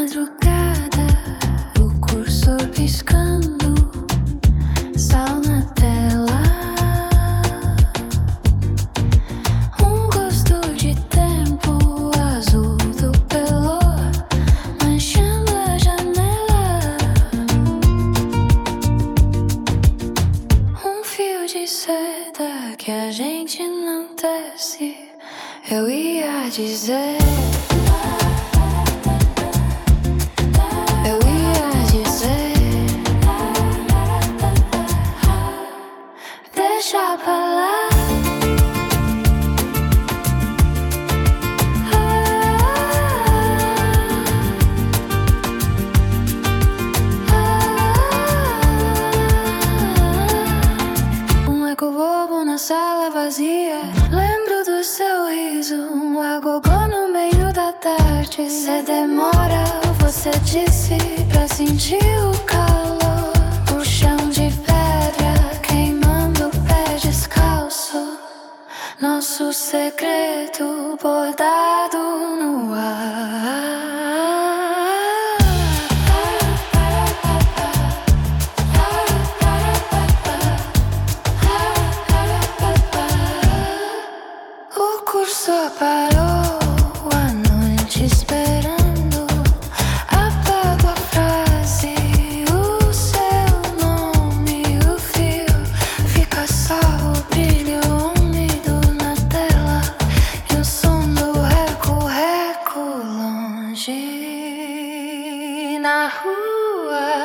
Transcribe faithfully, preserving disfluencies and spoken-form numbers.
madrugada, o cursor piscando, sal na tela. Um gosto de tempo azul do pelor manchando a janela. Um fio de seda que a gente não tece, eu ia dizer. Deixa pra lá. Um eco bobo na sala vazia. Lembro do seu riso, um agogô no meio da tarde. Cê demora, você disse, pra sentir o calor. O chão de pedra queimando o pé descalço. Nosso segredo bordado no ar. O curso parou, a noite esperando. Apago a frase, o seu nome, o fio. Fica só o brilho úmido na tela e o som do reco-reco longe na rua.